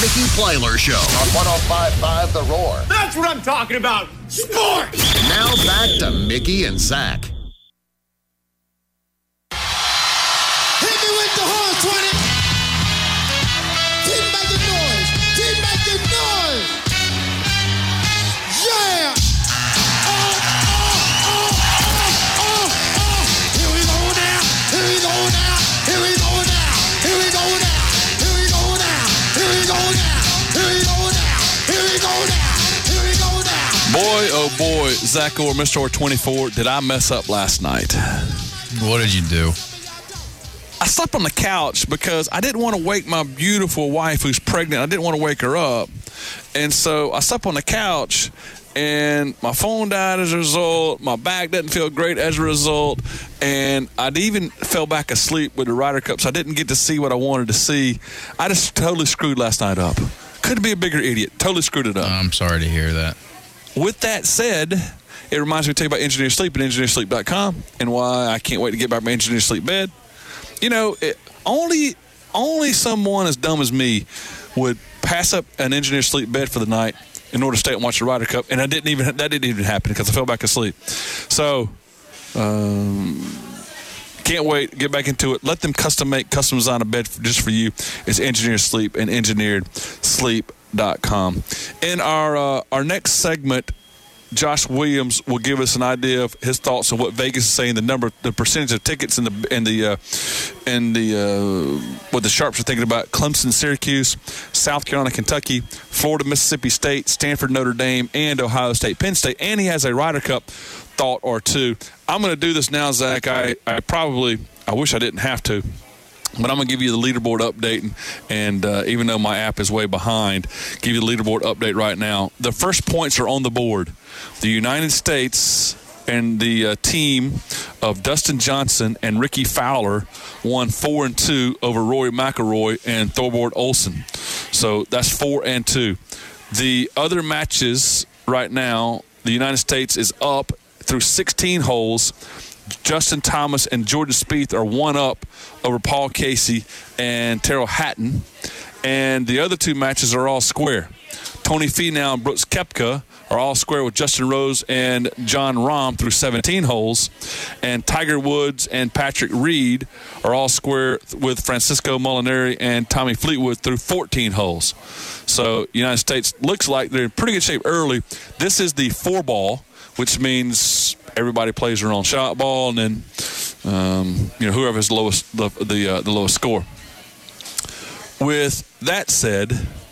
Mickey Plyler Show on 105.5 The Roar. That's what I'm talking about. Sports! Now back to Mickey and Zach. Hit me with the horn, 20. Keep making noise. Keep making noise. Yeah. Here we go now. Here we go now. Here we go now. Here we go now. Here we go now. Here we go now. Here we go now. Here we go now. Here we go now. Boy, oh boy, Zach Orr, Mr. Orr 24, did I mess up last night? What did you do? I slept on the couch because I didn't want to wake my beautiful wife who's pregnant. I didn't want to wake her up. And so I slept on the couch, and my phone died as a result. My back doesn't feel great as a result. And I even fell back asleep with the Ryder Cup, so I didn't get to see what I wanted to see. I just totally screwed last night up. Couldn't be a bigger idiot. Totally screwed it up. I'm sorry to hear that. With that said, it reminds me to tell you about Engineer Sleep at engineersleep.com and why I can't wait to get back to my Engineer Sleep bed. You know, only someone as dumb as me would pass up an Engineer Sleep bed for the night in order to stay and watch the Ryder Cup, and that didn't even happen because I fell back asleep. So, can't wait to get back into it. Let them custom design a bed just for you. It's Engineer Sleep and engineeredsleep.com. In our next segment, Josh Williams will give us an idea of his thoughts on what Vegas is saying, the percentage of tickets, and what the sharps are thinking about Clemson, Syracuse, South Carolina, Kentucky, Florida, Mississippi State, Stanford, Notre Dame, and Ohio State, Penn State. And he has a Ryder Cup thought or two. I'm going to do this now, Zach. I wish I didn't have to. But I'm going to give you the leaderboard update, and even though my app is way behind, give you the leaderboard update right now. The first points are on the board. The United States and the team of Dustin Johnson and Ricky Fowler won 4-2 over Rory McIlroy and Thorvald Olsen. So that's 4-2. The other matches right now, the United States is up through 16 holes. Justin Thomas and Jordan Spieth are one up over Paul Casey and Terrell Hatton. And the other two matches are all square. Tony Finau and Brooks Koepka are all square with Justin Rose and John Rahm through 17 holes. And Tiger Woods and Patrick Reed are all square with Francisco Molinari and Tommy Fleetwood through 14 holes. So United States looks like they're in pretty good shape early. This is the 4-ball, which means everybody plays their own shot ball, and then whoever has the lowest score. With that said,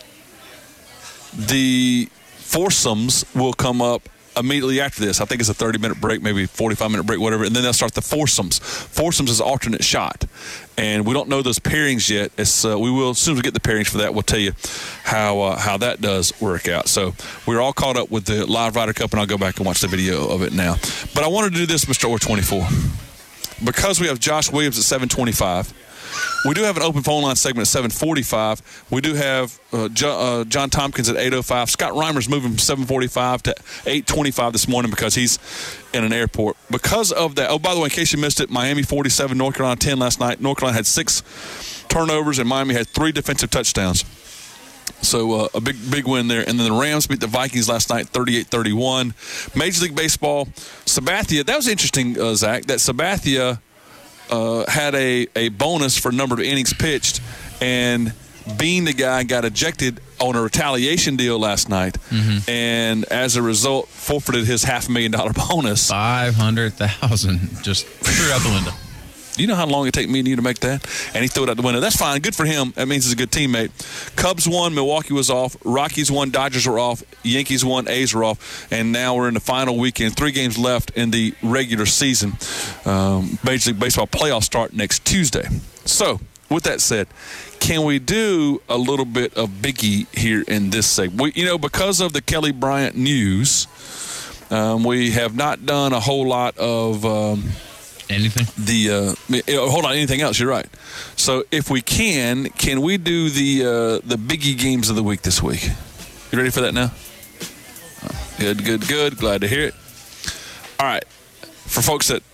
the foursomes will come up immediately after this. I think it's a 30-minute break, maybe 45-minute break, whatever, and then they'll start the foursomes. Foursomes is alternate shot, and we don't know those pairings yet. We will, as soon as we get the pairings for that, we'll tell you how that does work out. So we're all caught up with the live Ryder Cup, and I'll go back and watch the video of it now. But I wanted to do this, Mr. Orr 24, because we have Josh Williams at 7:25. We do have an open phone line segment at 7:45. We do have John Tompkins at 8:05. Scott Reimer's moving from 7:45 to 8:25 this morning because he's in an airport. Because of that, oh, by the way, in case you missed it, Miami 47, North Carolina 10 last night. North Carolina had 6 turnovers, and Miami had 3 defensive touchdowns. So a big win there. And then the Rams beat the Vikings last night 38-31. Major League Baseball, Sabathia, that was interesting, Zach, that Sabathia had a bonus for number of innings pitched, and Bean, the guy, got ejected on a retaliation deal last night, and as a result, forfeited his $500,000 bonus. $500,000 just threw out the window. You know how long it take me and you to make that? And he threw it out the window. That's fine. Good for him. That means he's a good teammate. Cubs won. Milwaukee was off. Rockies won. Dodgers were off. Yankees won. A's were off. And now we're in the final weekend. 3 games left in the regular season. Major League Baseball playoffs start next Tuesday. So, with that said, can we do a little bit of biggie here in this segment? Because of the Kelly Bryant news, we have not done a whole lot of anything. Hold on, anything else? You're right. So if we can we do the biggie games of the week this week? You ready for that now? Good. Glad to hear it. All right. For folks that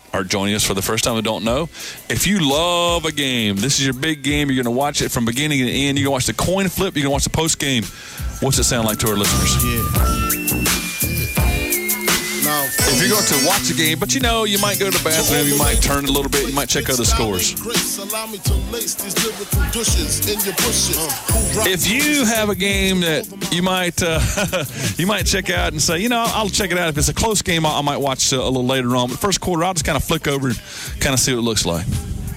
are joining us for the first time and don't know, if you love a game, this is your big game, you're going to watch it from beginning to end, you're going to watch the coin flip, you're going to watch the post game. What's it sound like to our listeners? If you're going to watch a game, but you might go to the bathroom, you might turn a little bit, you might check other scores. If you have a game that you might you might check out and say, I'll check it out. If it's a close game, I might watch a little later on. But first quarter, I'll just kind of flick over and kind of see what it looks like.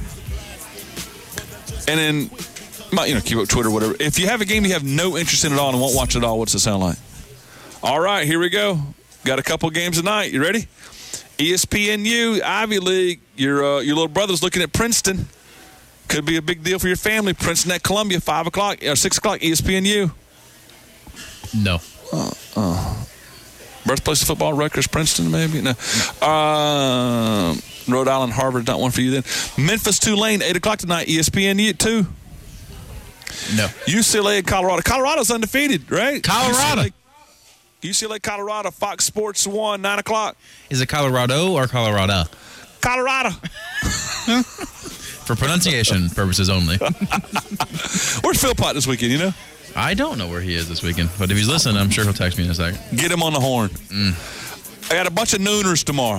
And then, keep up Twitter or whatever. If you have a game you have no interest in at all and won't watch it at all, what's it sound like? All right, here we go. Got a couple games tonight. You ready? ESPNU, Ivy League. Your little brother's looking at Princeton. Could be a big deal for your family. Princeton at Columbia, 5 o'clock or 6 o'clock. ESPNU. No. Birthplace of football, Rutgers, Princeton, maybe. No. Rhode Island, Harvard. Not one for you then. Memphis, Tulane, 8 o'clock tonight. ESPNU 2. No. UCLA and Colorado. Colorado's undefeated, right? Colorado. UCLA, Colorado, Fox Sports 1, 9 o'clock. Is it Colorado or Colorado? Colorado. For pronunciation purposes only. Where's Philpott this weekend, I don't know where he is this weekend, but if he's listening, I'm sure he'll text me in a second. Get him on the horn. I got a bunch of nooners tomorrow.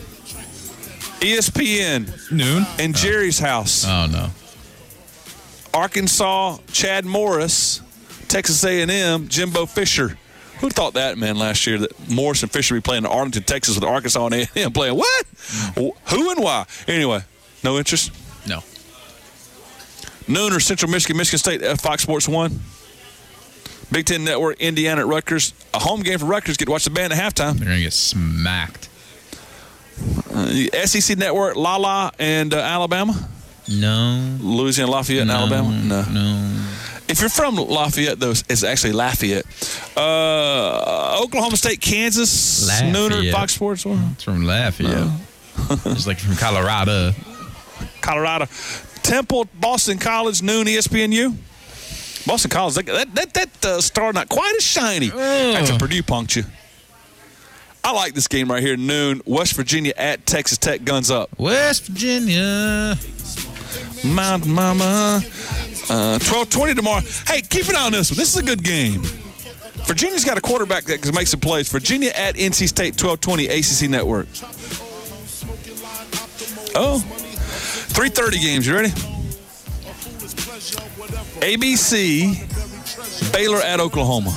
ESPN. Noon? In Jerry's house. Oh, no. Arkansas, Chad Morris, Texas A&M, Jimbo Fisher. Who thought that, man, last year that Morris and Fisher would be playing in Arlington, Texas with Arkansas and A&M playing what? Who and why? Anyway, no interest? No. Nooner, Central Michigan, Michigan State, Fox Sports 1. Big Ten Network, Indiana at Rutgers. A home game for Rutgers. Get to watch the band at halftime. They're going to get smacked. SEC Network, La and Alabama. No. Louisiana, Lafayette, and Alabama. No. If you're from Lafayette, though, it's actually Lafayette. Oklahoma State, Kansas, Lafayette. Nooner, Fox Sports 1. It's from Lafayette. It's like from Colorado. Temple, Boston College, noon, ESPNU. Boston College, that star not quite as shiny. That's a Purdue puncture. I like this game right here, noon. West Virginia at Texas Tech, guns up. West Virginia. Mount Mama. 12:20 tomorrow. Hey, keep an eye on this one. This is a good game. Virginia's got a quarterback that can make some plays. Virginia at NC State, 12:20, ACC Network. 3:30 games. You ready? ABC, Baylor at Oklahoma.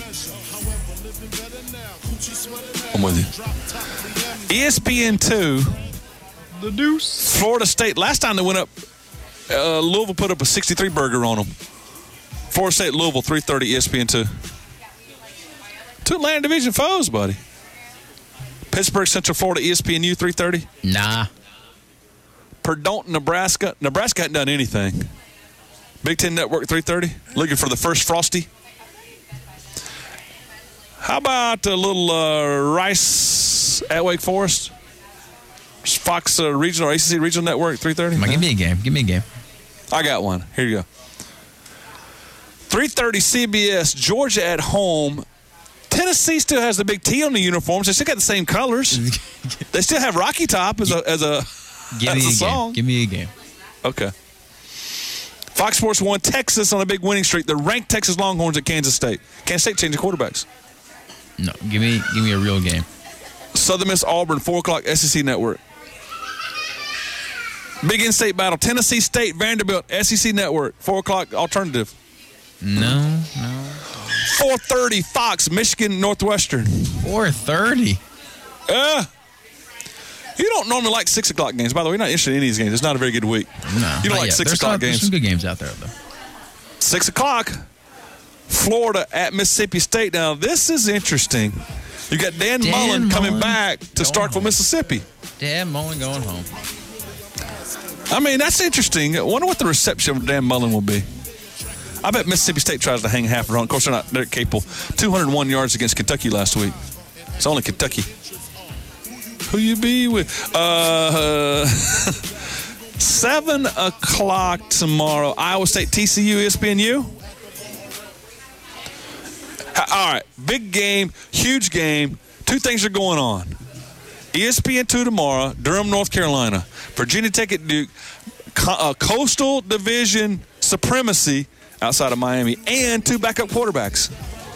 I'm with you. ESPN2, The Deuce. Florida State. Last time they went up, Louisville put up a 63 burger on them. Florida State, Louisville, 3:30, ESPN2. Two Atlantic Division foes, buddy. Pittsburgh, Central Florida, ESPNU, 3:30. Nah. Perdon't, Nebraska. Nebraska hadn't done anything. Big Ten Network, 3:30. Looking for the first Frosty. How about a little Rice at Wake Forest? Fox Regional, ACC Regional Network, 3:30. Give me a game. I got one. Here you go. 3:30 CBS, Georgia at home. Tennessee still has the big T on the uniforms. They still got the same colors. They still have Rocky Top as a song. Give me a game. Okay. Fox Sports 1, Texas on a big winning streak. The ranked Texas Longhorns at Kansas State. Kansas State changing quarterbacks. No, give me a real game. Southern Miss Auburn, 4 o'clock, SEC Network. Big in-state battle, Tennessee State, Vanderbilt, SEC Network, 4 o'clock, alternative. No. 4:30, Fox, Michigan, Northwestern. 4:30. You don't normally like 6 o'clock games. By the way, you're not interested in any of these games. It's not a very good week. No. You don't like 6 o'clock games. There's some good games out there, though. 6 o'clock, Florida at Mississippi State. Now, this is interesting. You got Dan Mullen coming back to Starkville, Mississippi. Dan Mullen going home. I mean, that's interesting. I wonder what the reception of Dan Mullen will be. I bet Mississippi State tries to hang half around. Of course, they're capable. 201 yards against Kentucky last week. It's only Kentucky. Who you be with? 7 o'clock tomorrow. Iowa State, TCU, ESPNU. All right, big game, huge game. Two things are going on. ESPN2 tomorrow, Durham, North Carolina. Virginia Tech at Duke. Coastal Division supremacy outside of Miami, and 2 backup quarterbacks.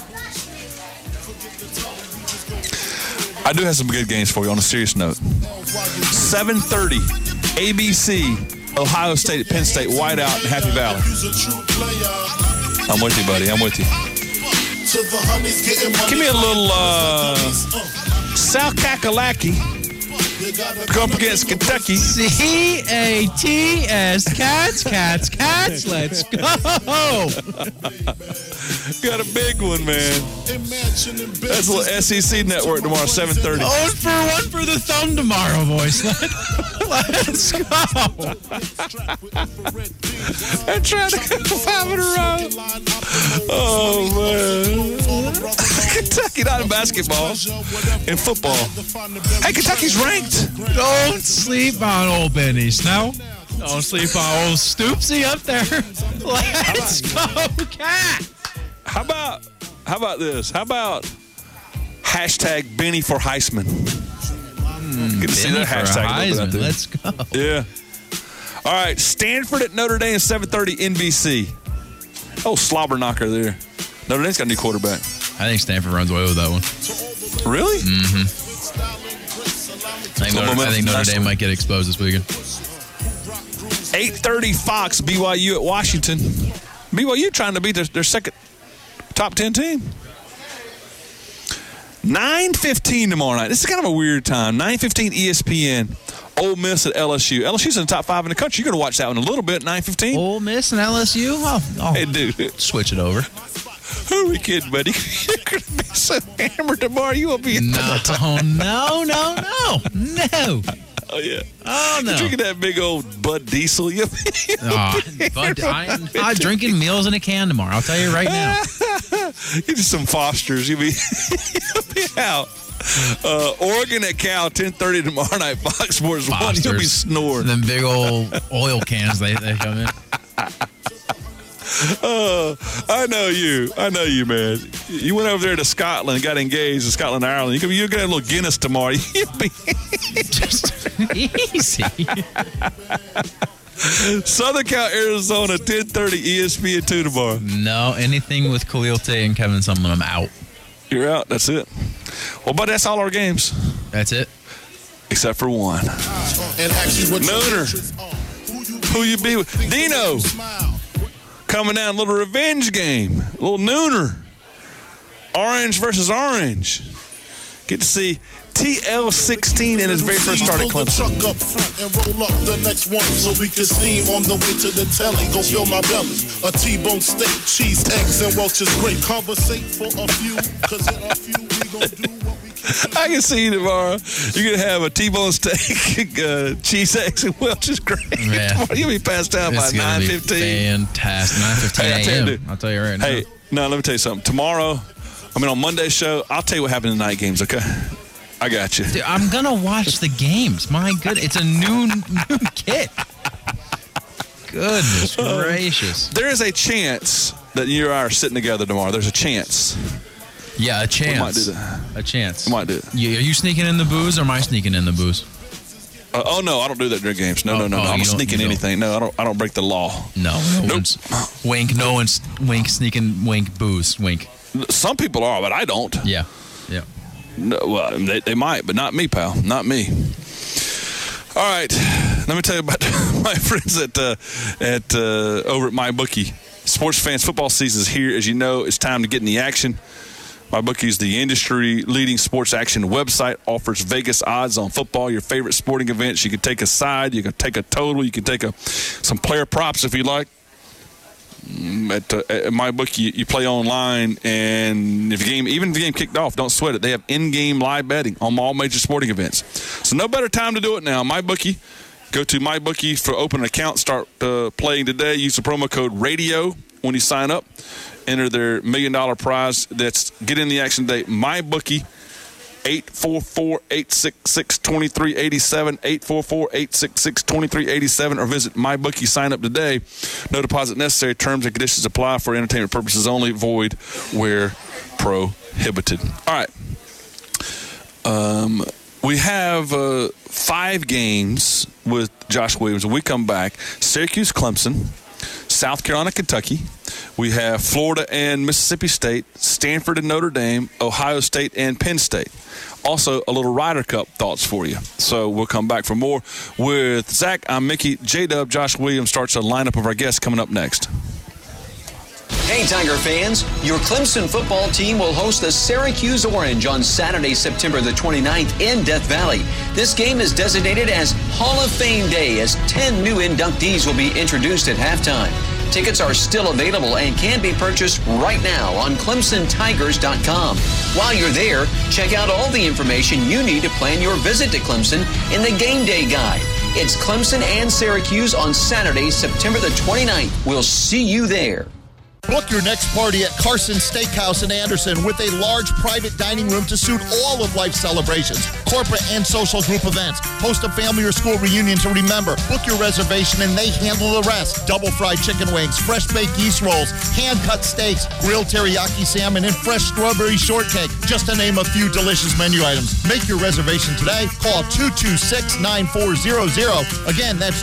I do have some good games for you on a serious note. 7:30, ABC, Ohio State at Penn State, Whiteout in Happy Valley. I'm with you, buddy. I'm with you. Give me a little South Kakalaki going up against Kentucky. C-A-T-S, cats, let's go. Got a big one, man. That's a little SEC network tomorrow, 7:30. Oh, for one for the thumb tomorrow, boys. Let's go. I'm trying to get 5 in a row. Oh, man. Kentucky, not in basketball, in football. Hey, Kentucky's ranked. Don't sleep on old Benny Snow. Don't sleep on old Stoopsy up there. Let's go, Cat. How about this? How about hashtag Benny for Heisman? Good to see that hashtag. Heisman. Let's go. Yeah. All right, Stanford at Notre Dame, 7:30 NBC. Oh, slobber knocker there. Notre Dame's got a new quarterback. I think Stanford runs away with that one. Really? Mm-hmm. I think Notre Dame might get exposed this weekend. 8:30 Fox, BYU at Washington. BYU trying to beat their second top 10 team. 9:15 tomorrow night. This is kind of a weird time. 9:15 ESPN. Ole Miss at LSU. LSU's in the top 5 in the country. You're going to watch that one a little bit, 9:15. Ole Miss and LSU? Oh, hey, dude. Switch it over. Who are we kidding, buddy? You're going to be so hammered tomorrow. You won't be in No. Oh, yeah. Oh, no. You're drinking that big old Bud Diesel. I'm not drinking meals in a can tomorrow. I'll tell you right now. Get you some Fosters. You'll be out. Oregon at Cal, 10:30 tomorrow night, Fox Sports 1. You'll be snoring. Them big old oil cans they come in. I know you, man. You went over there to Scotland and got engaged in Scotland, Ireland. You're going to have a little Guinness tomorrow. You'll be just easy. Southern Cal, Arizona, 10:30 ESPN2 tomorrow. No, anything with Khalil Tate and Kevin Sumlin, I'm out. You're out. That's it. Well, but that's all our games. That's it. Except for one. Nooner. Who you be with? Dino. Coming down, a little revenge game. A little nooner. Orange versus Orange. Get to see TL16 in his very first start at Clemson. Truck up front and roll up the next one so we can steam on the way to the telly. Go fill my belly. A T-bone steak, cheese, eggs, and Welch's grape. Conversate for a few, cause in a few we gon' do what we can. I can see you tomorrow. You're going to have a T-bone steak, cheese, eggs, and Welch's grape. Yeah. You'll be passed out by 9:15. Fantastic. 9:15 a.m. I'll tell you right now. Hey, no, let me tell you something. Tomorrow, on Monday's show, I'll tell you what happened in the night games, okay? I got you. Dude, I'm going to watch the games. My goodness. It's a noon kit. Goodness gracious. There is a chance that you and I are sitting together tomorrow. There's a chance. Yeah, a chance. We might do that. A chance. We might do it. Are you sneaking in the booze or am I sneaking in the booze? Oh, no, I don't do that during games. No. I'm not sneaking anything. No, I don't break the law. No one's. Wink, no one's sneaking, wink, booze, wink. Some people are, but I don't. Yeah. No, well, they might, but not me, pal. Not me. All right. Let me tell you about my friends at over at MyBookie. Sports fans, football season is here. As you know, it's time to get in the action. MyBookie is the industry-leading sports action website, offers Vegas odds on football, your favorite sporting events. You can take a side, you can take a total, you can take some player props if you like. At MyBookie, you play online, and even if the game kicked off, don't sweat it. They have in-game live betting on all major sporting events. So no better time to do it now. MyBookie, go to MyBookie for open an account. Start playing today. Use the promo code RADIO when you sign up. Enter their $1 million prize. That's get in the action today. MyBookie. 844-866-2387, 844-866-2387, or visit MyBookie. Sign up today. No deposit necessary. Terms and conditions apply for entertainment purposes only. Void where prohibited. All right. We have 5 games with Josh Williams. When we come back, Syracuse, Clemson, South Carolina, Kentucky. We have Florida and Mississippi State, Stanford and Notre Dame, Ohio State and Penn State. Also, a little Ryder Cup thoughts for you. So we'll come back for more with Zach. I'm Mickey. J-Dub, Josh Williams starts a lineup of our guests coming up next. Hey, Tiger fans. Your Clemson football team will host the Syracuse Orange on Saturday, September the 29th in Death Valley. This game is designated as Hall of Fame Day as 10 new inductees will be introduced at halftime. Tickets are still available and can be purchased right now on ClemsonTigers.com. While you're there, check out all the information you need to plan your visit to Clemson in the Game Day Guide. It's Clemson and Syracuse on Saturday, September the 29th. We'll see you there. Book your next party at Carson Steakhouse in Anderson with a large private dining room to suit all of life's celebrations, corporate and social group events. Host a family or school reunion to remember. Book your reservation and they handle the rest. Double fried chicken wings, fresh baked yeast rolls, hand-cut steaks, grilled teriyaki salmon, and fresh strawberry shortcake, just to name a few delicious menu items. Make your reservation today. Call 226-9400. Again, that's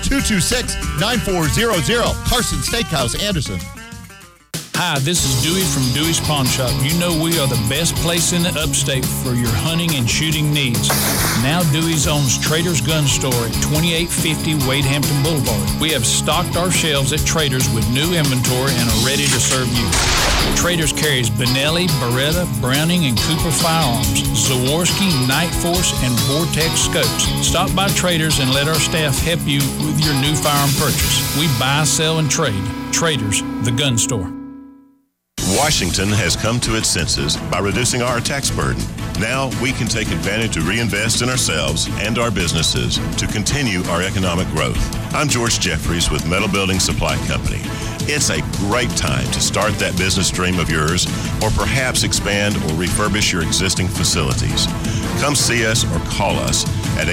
226-9400. Carson Steakhouse, Anderson. Hi, this is Dewey from Dewey's Pawn Shop. You know we are the best place in the upstate for your hunting and shooting needs. Now Dewey's owns Trader's Gun Store at 2850 Wade Hampton Boulevard. We have stocked our shelves at Trader's with new inventory and are ready to serve you. Trader's carries Benelli, Beretta, Browning, and Cooper firearms, Zawarski, Night Force, and Vortex scopes. Stop by Trader's and let our staff help you with your new firearm purchase. We buy, sell, and trade. Trader's, the gun store. Washington has come to its senses by reducing our tax burden. Now we can take advantage to reinvest in ourselves and our businesses to continue our economic growth. I'm George Jeffries with Metal Building Supply Company. It's a great time to start that business dream of yours or perhaps expand or refurbish your existing facilities. Come see us or call us at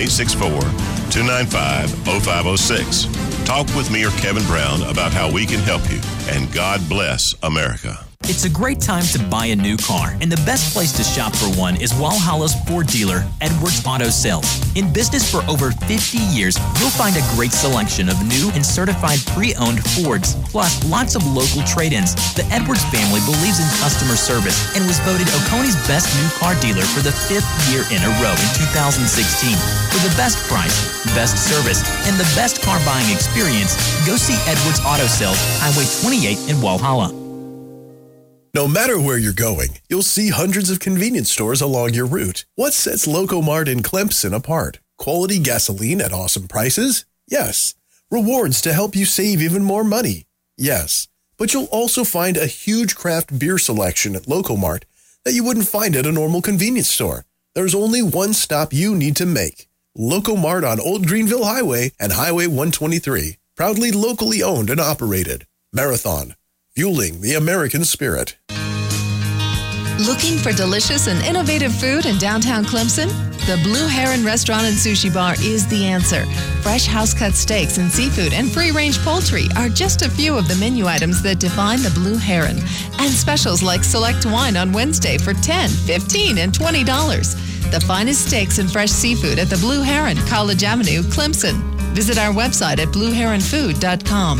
864-295-0506. Talk with me or Kevin Brown about how we can help you. And God bless America. It's a great time to buy a new car, and the best place to shop for one is Walhalla's Ford dealer, Edwards Auto Sales. In business for over 50 years, you'll find a great selection of new and certified pre-owned Fords, plus lots of local trade-ins. The Edwards family believes in customer service and was voted Oconee's best new car dealer for the 5th year in a row in 2016. For the best price, best service, and the best car buying experience, go see Edwards Auto Sales, Highway 28 in Walhalla. No matter where you're going, you'll see hundreds of convenience stores along your route. What sets Locomart in Clemson apart? Quality gasoline at awesome prices? Yes. Rewards to help you save even more money? Yes. But you'll also find a huge craft beer selection at Locomart that you wouldn't find at a normal convenience store. There's only one stop you need to make. Locomart on Old Greenville Highway and Highway 123. Proudly locally owned and operated. Marathon. Fueling the American spirit. Looking for delicious and innovative food in downtown Clemson? The Blue Heron Restaurant and Sushi Bar is the answer. Fresh house-cut steaks and seafood and free-range poultry are just a few of the menu items that define the Blue Heron. And specials like select wine on Wednesday for $10, $15, and $20. The finest steaks and fresh seafood at the Blue Heron, College Avenue, Clemson. Visit our website at blueheronfood.com.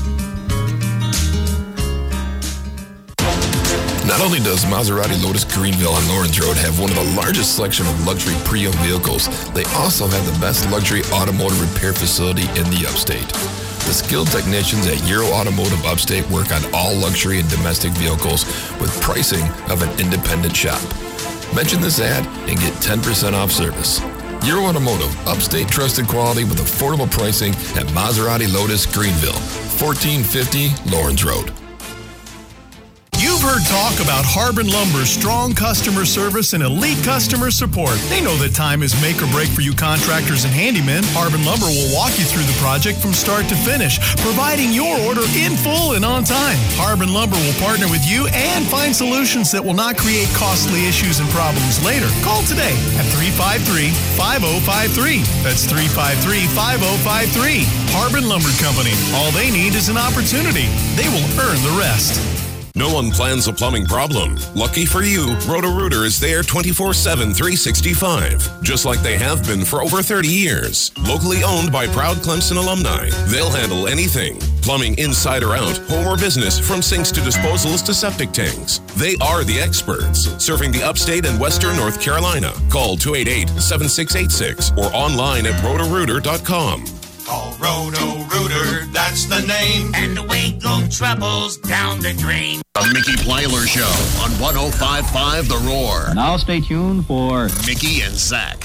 Not only does Maserati Lotus Greenville on Lawrence Road have one of the largest selection of luxury pre-owned vehicles, they also have the best luxury automotive repair facility in the upstate. The skilled technicians at Euro Automotive Upstate work on all luxury and domestic vehicles with pricing of an independent shop. Mention this ad and get 10% off service. Euro Automotive, upstate trusted quality with affordable pricing at Maserati Lotus Greenville, 1450 Lawrence Road. You've heard talk about Harbin Lumber's strong customer service and elite customer support. They know that time is make or break for you contractors and handymen. Harbin Lumber will walk you through the project from start to finish, providing your order in full and on time. Harbin Lumber will partner with you and find solutions that will not create costly issues and problems later. Call today at 353-5053. That's 353-5053. Harbin Lumber Company. All they need is an opportunity. They will earn the rest. No one plans a plumbing problem. Lucky for you, Roto-Rooter is there 24/7, 365, just like they have been for over 30 years. Locally owned by proud Clemson alumni, they'll handle anything. Plumbing inside or out, home or business, from sinks to disposals to septic tanks. They are the experts, serving the upstate and western North Carolina. Call 288-7686 or online at rotorooter.com. Call Roto-Rooter, that's the name. And the way go troubles down the drain. The Mickey Plyler Show on 105.5 The Roar. Now stay tuned for Mickey and Zach.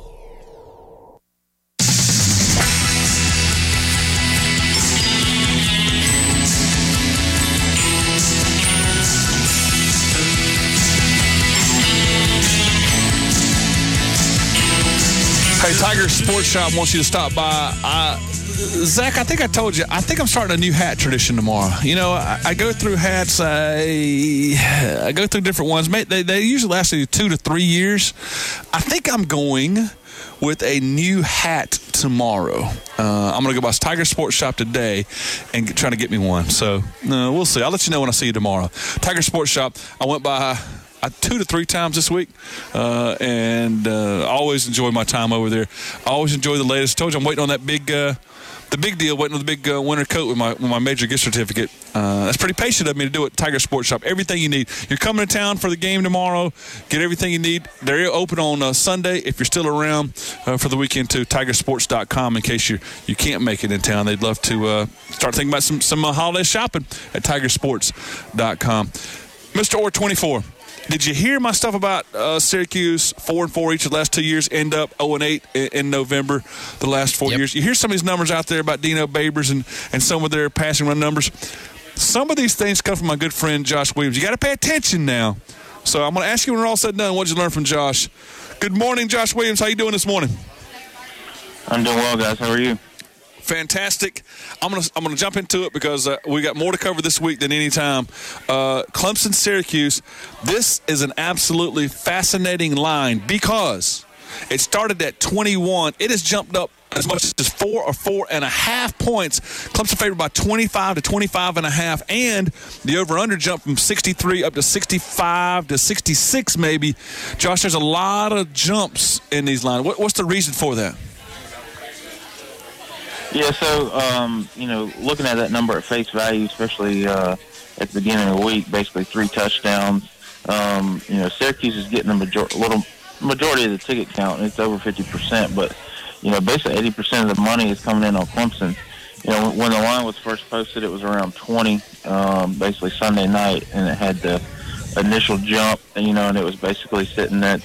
Hey, Tiger Sports Shop wants you to stop by. Zach, I think I told you, I think I'm starting a new hat tradition tomorrow. You know, I go through hats, I go through different ones. They usually last you 2 to 3 years. I think I'm going with a new hat tomorrow. I'm going to go by Tiger Sports Shop today and try to get me one. So, we'll see. I'll let you know when I see you tomorrow. Tiger Sports Shop, I went by 2 to 3 times this week, and always enjoy my time over there. I always enjoy the latest. I told you I'm waiting on that big deal, waiting on the big winter coat with my major gift certificate. That's pretty patient of me to do it. Tiger Sports Shop, everything you need. You're coming to town for the game tomorrow. Get everything you need. They're open on Sunday if you're still around for the weekend too. Tigersports.com in case you can't make it in town. They'd love to start thinking about some holiday shopping at Tigersports.com. Mr. Orr 24. Did you hear my stuff about Syracuse 4-4 each of the last 2 years, end up 0-8 in November the last 4 years? You hear some of these numbers out there about Dino Babers and some of their passing run numbers. Some of these things come from my good friend Josh Williams. You got to pay attention now. So I'm going to ask you when we're all said and done, what did you learn from Josh? Good morning, Josh Williams. How you doing this morning? I'm doing well, guys. How are you? Fantastic. I'm gonna jump into it because we got more to cover this week than any time. Clemson, Syracuse. This is an absolutely fascinating line because it started at 21. It has jumped up as much as 4 or 4.5 points. Clemson favored by 25 to 25.5, and the over/under jumped from 63 up to 65 to 66 maybe. Josh, there's a lot of jumps in these lines. What's the reason for that? Yeah, so, looking at that number at face value, especially at the beginning of the week, basically 3 touchdowns, Syracuse is getting the majority of the ticket count, and it's over 50%, but, basically 80% of the money is coming in on Clemson. When the line was first posted, it was around 20, basically Sunday night, and it had the initial jump, and it was basically sitting at,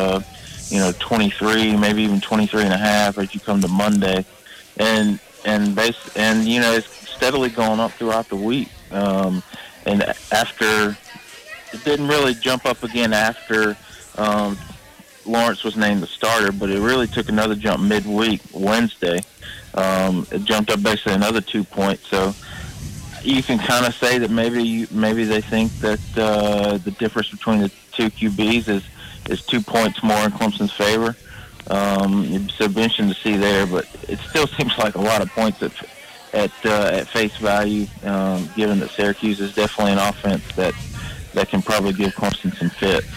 23, maybe even 23.5 as you come to Monday. And it's steadily going up throughout the week. And after it didn't really jump up again after Lawrence was named the starter, but it really took another jump midweek Wednesday. It jumped up basically another 2 points. So you can kind of say that maybe they think that the difference between the two QBs is 2 points more in Clemson's favor. So it'd be interesting to see there, but it still seems like a lot of points at face value, given that Syracuse is definitely an offense that can probably give Clemson some fits.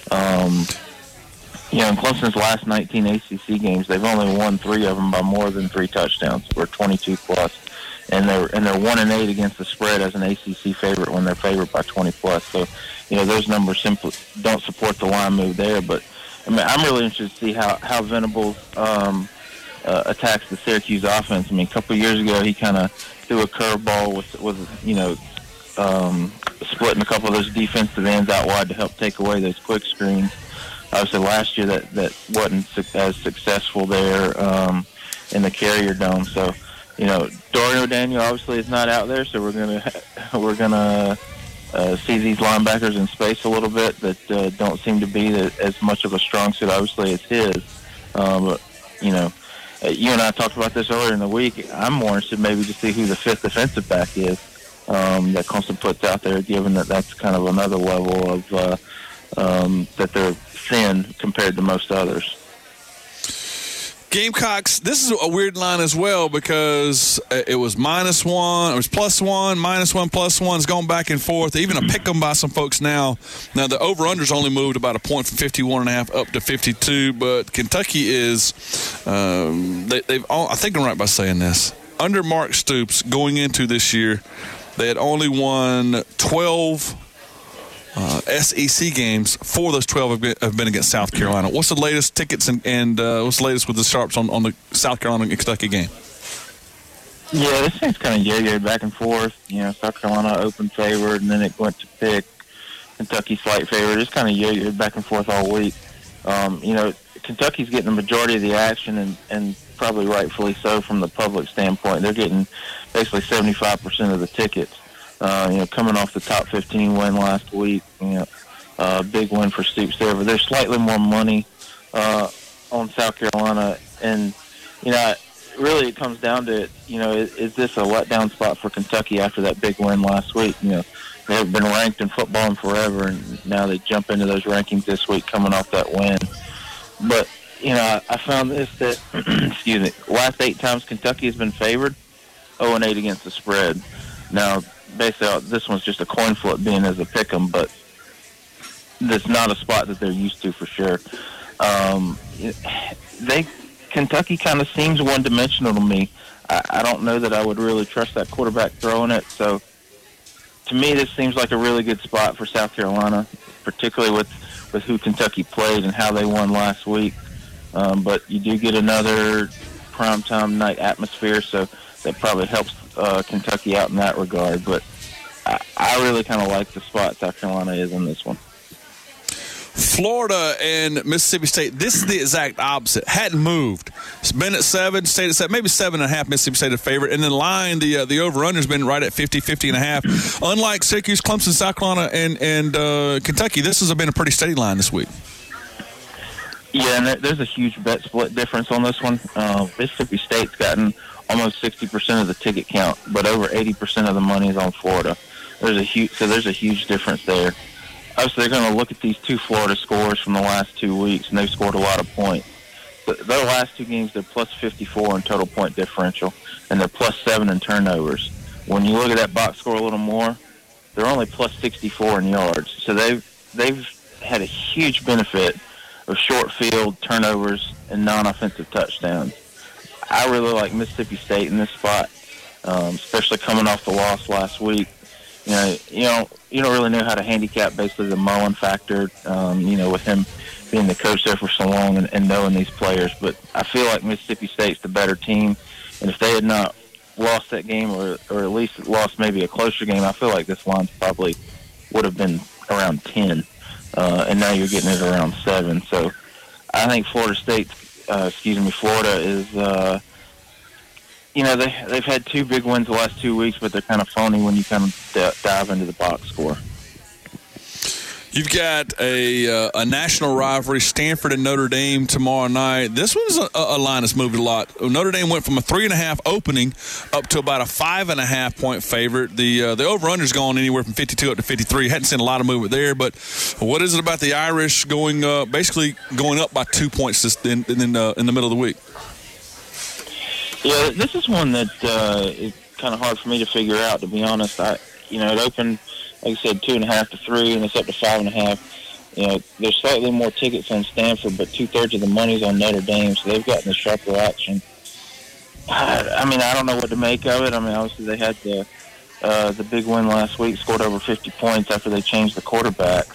In Clemson's last 19 ACC games, they've only won 3 of them by more than 3 touchdowns, or 22 plus, and they're 1-8 against the spread as an ACC favorite when they're favored by 20 plus. So, those numbers simply don't support the line move there, but. I'm really interested to see how Venables attacks the Syracuse offense. A couple of years ago, he kind of threw a curveball with splitting a couple of those defensive ends out wide to help take away those quick screens. Obviously, last year that wasn't as successful there in the Carrier Dome. So, Dorian O'Daniel obviously is not out there, so we're gonna see these linebackers in space a little bit that don't seem to be as much of a strong suit, obviously, as his. But, you and I talked about this earlier in the week. I'm more interested maybe to see who the 5th defensive back is that Clemson puts out there, given that that's kind of another level of that they're thin compared to most others. Gamecocks, this is a weird line as well because it was -1, it was +1, -1, +1. It's going back and forth. Even a pick 'em by some folks now. Now, the over-under's only moved about a point from 51.5 up to 52, but Kentucky is, they've all, I think I'm right by saying this, under Mark Stoops going into this year, they had only won 12 SEC games. 4 of those 12 have been against South Carolina. What's the latest tickets and what's the latest with the Sharps on the South Carolina and Kentucky game? Yeah, this thing's kind of yo-yo back and forth. You know, South Carolina open favored, and then it went to pick Kentucky slight favorite. It's kind of yo-yo back and forth all week. You know, Kentucky's getting the majority of the action, and probably rightfully so from the public standpoint. They're getting basically 75% of the tickets. You know, coming off the top 15 win last week, you know, big win for Stoops there. But there's slightly more money on South Carolina, and you know, really it comes down to, you know, is this a letdown spot for Kentucky after that big win last week? You know, they have been ranked in football forever, and now they jump into those rankings this week coming off that win. But you know, I found this that excuse me, last 8 times Kentucky has been favored, 0-8 against the spread. Now, basically, this one's just a coin flip being as a pick 'em, but that's not a spot that they're used to for sure. Kentucky kind of seems one-dimensional to me. I don't know that I would really trust that quarterback throwing it. So, to me, this seems like a really good spot for South Carolina, particularly with who Kentucky played and how they won last week. But you do get another primetime night atmosphere, so that probably helps Kentucky out in that regard, but I really kind of like the spot South Carolina is in this one. Florida and Mississippi State, this is the exact opposite. Hadn't moved. It's been at 7, stayed at 7, maybe 7.5. Mississippi State a favorite, and then line the over/under's been right at 50.5. Unlike Syracuse, Clemson, South Carolina, and Kentucky, this has been a pretty steady line this week. Yeah, and there's a huge bet split difference on this one. Mississippi State's gotten almost 60% of the ticket count, but over 80% of the money is on Florida. There's a huge difference there. Obviously, they're going to look at these 2 Florida scores from the last 2 weeks, and they've scored a lot of points. Their last 2 games, they're plus 54 in total point differential, and they're plus 7 in turnovers. When you look at that box score a little more, they're only plus 64 in yards. So they've had a huge benefit of short field turnovers and non-offensive touchdowns. I really like Mississippi State in this spot, especially coming off the loss last week. You don't really know how to handicap basically the Mullen factor. You know, with him being the coach there for so long and knowing these players. But I feel like Mississippi State's the better team, and if they had not lost that game, or at least lost maybe a closer game, I feel like this line probably would have been around 10, and now you're getting it around 7. So I think Florida is, you know, they've had 2 big wins the last 2 weeks, but they're kind of phony when you kind of dive into the box score. You've got a national rivalry, Stanford and Notre Dame tomorrow night. This one's a line that's moved a lot. Notre Dame went from a 3.5 opening up to about a 5.5 point favorite. The over/under's gone anywhere from 52 up to 53. Hadn't seen a lot of movement there, but what is it about the Irish basically going up by 2 points in the middle of the week? Yeah, this is one that is kind of hard for me to figure out, to be honest. It opened, like I said, 2.5 to 3, and it's up to 5.5. You know, there's slightly more tickets on Stanford, but 2/3 of the money's on Notre Dame, so they've gotten the sharper action. I don't know what to make of it. I mean, obviously they had the big win last week, scored over 50 points after they changed the quarterbacks.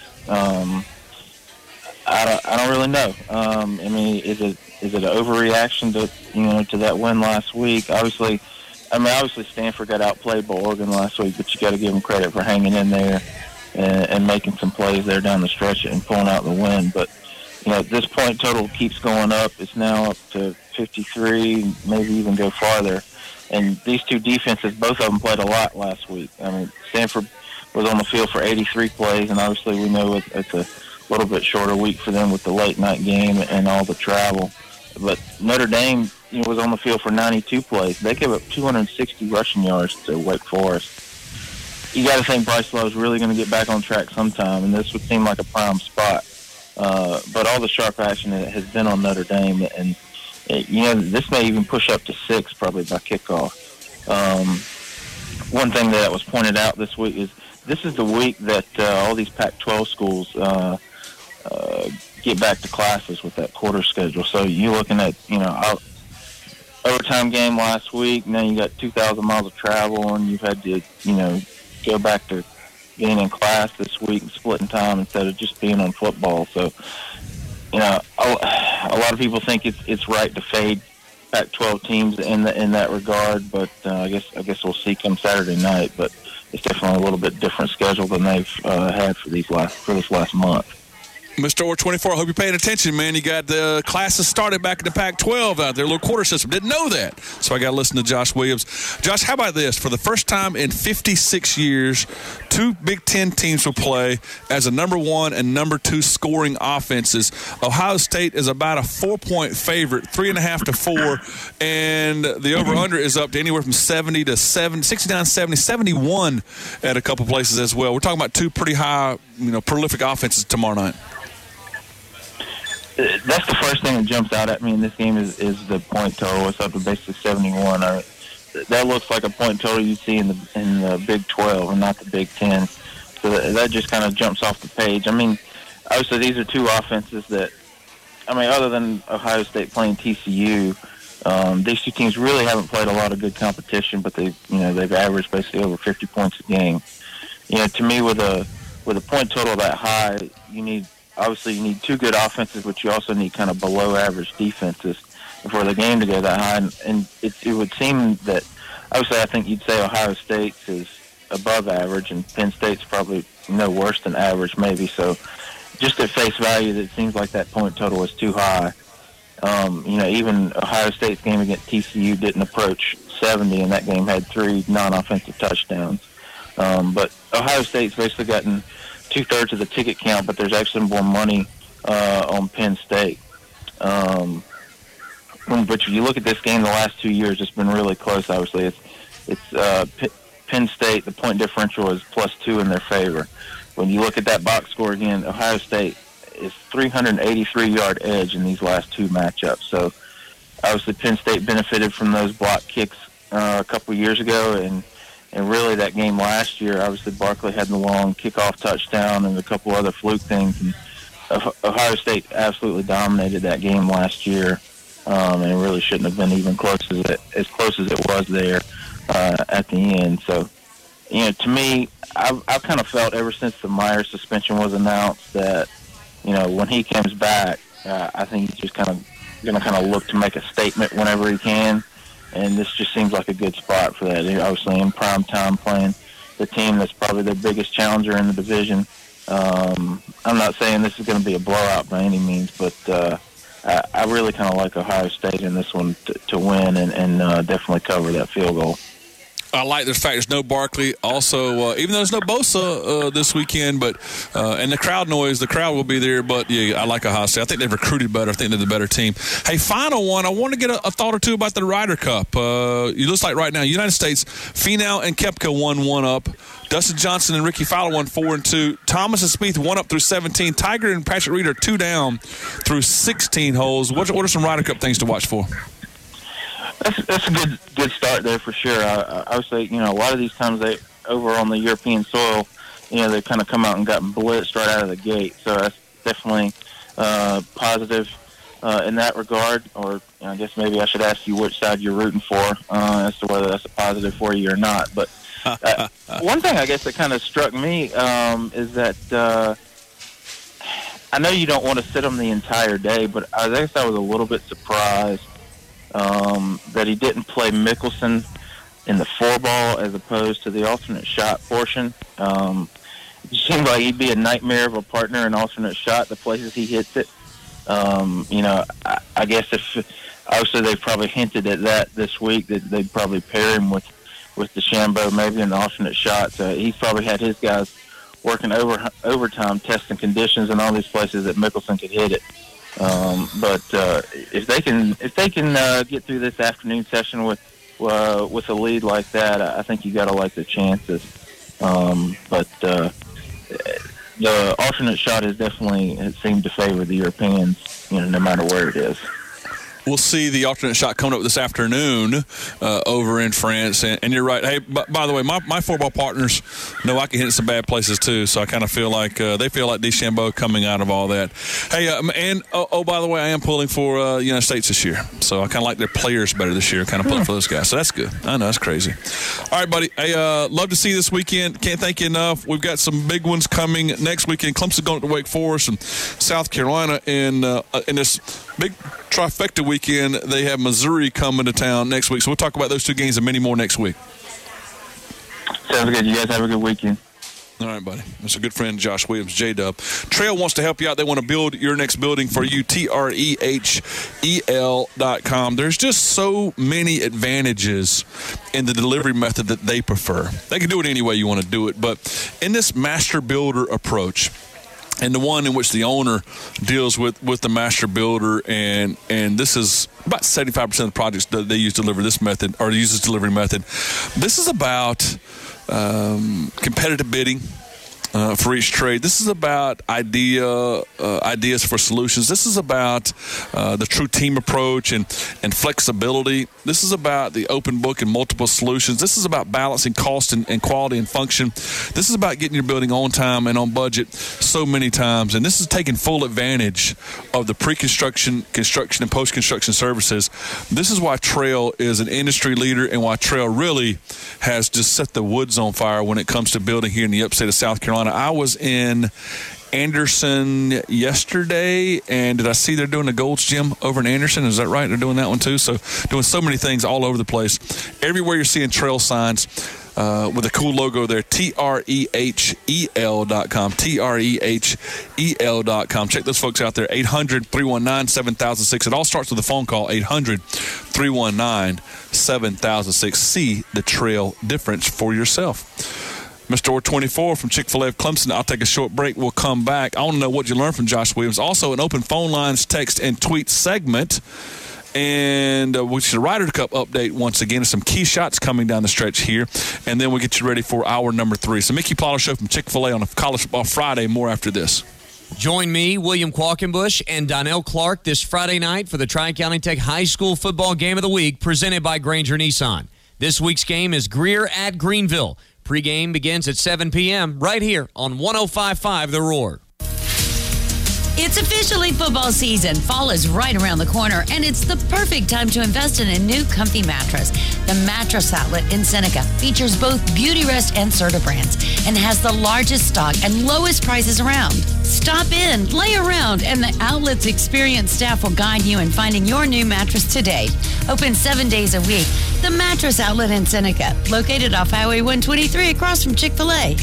I don't really know. I mean, is it an overreaction to that win last week? Obviously Stanford got outplayed by Oregon last week, but you got to give them credit for hanging in there and making some plays there down the stretch and pulling out the win. But this point total keeps going up. It's now up to 53, maybe even go farther. And these 2 defenses, both of them played a lot last week. I mean, Stanford was on the field for 83 plays, and obviously we know it's a little bit shorter week for them with the late night game and all the travel. But Notre Dame, was on the field for 92 plays. They gave up 260 rushing yards to Wake Forest. You got to think Bryce Love's really going to get back on track sometime, and this would seem like a prime spot. But all the sharp action has been on Notre Dame, and this may even push up to 6 probably by kickoff. One thing that was pointed out this week is this is the week that all these Pac-12 schools get back to classes with that quarter schedule. So you're looking at, overtime game last week. Now you got 2,000 miles of travel, and you've had to, go back to being in class this week and splitting time instead of just being on football. So, a lot of people think it's right to fade Pac-12 teams in that regard, but I guess we'll see come Saturday night. But it's definitely a little bit different schedule than they've had for this last month. Mr. Orr 24, I hope you're paying attention, man. You got the classes started back in the Pac-12 out there, little quarter system. Didn't know that. So I got to listen to Josh Williams. Josh, how about this? For the first time in 56 years, 2 Big Ten teams will play as a number 1 and number 2 scoring offenses. Ohio State is about a 4-point favorite, 3.5 to 4, and the over-under is up to anywhere from 70 to 69, 70, 71 at a couple places as well. We're talking about 2 pretty high, prolific offenses tomorrow night. That's the first thing that jumps out at me in this game is the point total. It's up to basically 71. That looks like a point total you see in the Big 12 and not the Big 10. So that just kind of jumps off the page. Obviously these are 2 offenses that, other than Ohio State playing TCU, these 2 teams really haven't played a lot of good competition, but they've averaged basically over 50 points a game. To me, with a point total that high, you need 2 good offenses, but you also need kind of below average defenses for the game to go that high. And it would seem that, obviously, I think you'd say Ohio State's is above average, and Penn State's probably no worse than average, maybe. So just at face value, it seems like that point total is too high. Even Ohio State's game against TCU didn't approach 70, and that game had 3 non-offensive touchdowns. But Ohio State's basically gotten 2/3 of the ticket count, but there's actually more money on Penn State. But if you look at this game the last 2 years, it's been really close, obviously. It's Penn State, the point differential is +2 in their favor. When you look at that box score again, Ohio State is 383-yard edge in these last 2 matchups. So obviously Penn State benefited from those block kicks a couple years ago, and really that game last year, obviously Barkley had the long kickoff touchdown and a couple other fluke things. And Ohio State absolutely dominated that game last year, and it really shouldn't have been even as close as it was there at the end. So, to me, I've kind of felt ever since the Myers suspension was announced that, when he comes back, I think he's just going to look to make a statement whenever he can. And this just seems like a good spot for that. They're obviously in prime time playing the team that's probably their biggest challenger in the division. I'm not saying this is going to be a blowout by any means, but I really kind of like Ohio State in this one to win and definitely cover that field goal. I like the fact there's no Barkley. Also, even though there's no Bosa this weekend, but and the crowd will be there. But yeah, I like Ohio State. I think they've recruited better. I think they're the better team. Hey, final one. I want to get a thought or two about the Ryder Cup. It looks like right now, United States, Finau and Koepka won 1 up. Dustin Johnson and Ricky Fowler won 4 and 2. Thomas and Spieth 1 up through 17. Tiger and Patrick Reed are 2 down through 16 holes. What are some Ryder Cup things to watch for? That's a good start there for sure. I would say, a lot of these times over on the European soil, they kind of come out and got blitzed right out of the gate. So that's definitely positive in that regard. Or I guess maybe I should ask you which side you're rooting for as to whether that's a positive for you or not. But one thing I guess that kind of struck me is that I know you don't want to sit them the entire day, but I guess I was a little bit surprised that he didn't play Mickelson in the 4-ball as opposed to the alternate shot portion. It seemed like he'd be a nightmare of a partner in alternate shot, the places he hits it. I guess obviously they've probably hinted at that this week, that they'd probably pair him with DeChambeau maybe in the alternate shot. So he's probably had his guys working overtime, testing conditions in all these places that Mickelson could hit it. But if they can get through this afternoon session with a lead like that, I think you got to like the chances. But the alternate shot has definitely seemed to favor the Europeans, no matter where it is. we'll see the alternate shot coming up this afternoon over in France. And you're right. Hey, by the way, my football partners know I can hit some bad places too, so I kind of feel like they feel like DeChambeau coming out of all that. Hey, by the way, I am pulling for the United States this year, so I kind of like their players better this year, kind of pulling for those guys. So that's good. I know, that's crazy. All right, buddy. Hey, love to see you this weekend. Can't thank you enough. We've got some big ones coming next weekend. Clemson going to Wake Forest and South Carolina in this big trifecta weekend. They have Missouri coming to town next week. So we'll talk about those two games and many more next week. Sounds good. You guys have a good weekend. All right, buddy. That's a good friend, Josh Williams, J-Dub. Trail wants to help you out. They want to build your next building for you, TREHEL.com. There's just so many advantages in the delivery method that they prefer. They can do it any way you want to do it, but in this master builder approach, and the one in which the owner deals with the master builder, and this is about 75% of the projects that they use delivery this method, or use this delivery method. This is about competitive bidding for each trade. This is about ideas for solutions. This is about the true team approach and flexibility. This is about the open book and multiple solutions. This is about balancing cost and quality and function. This is about getting your building on time and on budget so many times. And this is taking full advantage of the pre-construction, construction, and post-construction services. This is why Trail is an industry leader and why Trail really has just set the woods on fire when it comes to building here in the upstate of South Carolina. I was in Anderson yesterday, and did I see they're doing the Gold's Gym over in Anderson? Is that right? They're doing that one too. So doing so many things all over the place. Everywhere you're seeing Trail signs with a cool logo there, TREHEL.com, TREHEL.com. Check those folks out there, 800-319-7006. It all starts with a phone call, 800-319-7006. See the Trail difference for yourself. Mr. Orr 24 from Chick-fil-A of Clemson. I'll take a short break. We'll come back. I want to know what you learned from Josh Williams. Also, an open phone lines, text, and tweet segment. And which is a Ryder Cup update once again. Some key shots coming down the stretch here. And then we'll get you ready for hour number 3. So Mickey Plotter Show from Chick-fil-A on a College Football Friday. More after this. Join me, William Qualkenbush, and Donnell Clark this Friday night for the Tri-County Tech High School Football Game of the Week presented by Granger Nissan. This week's game is Greer at Greenville. Pre-game begins at 7 p.m. right here on 105.5 The Roar. It's officially football season. Fall is right around the corner, and it's the perfect time to invest in a new comfy mattress. The Mattress Outlet in Seneca features both Beautyrest and Serta brands and has the largest stock and lowest prices around. Stop in, lay around, and the outlet's experienced staff will guide you in finding your new mattress today. Open 7 days a week. The Mattress Outlet in Seneca, located off Highway 123 across from Chick-fil-A.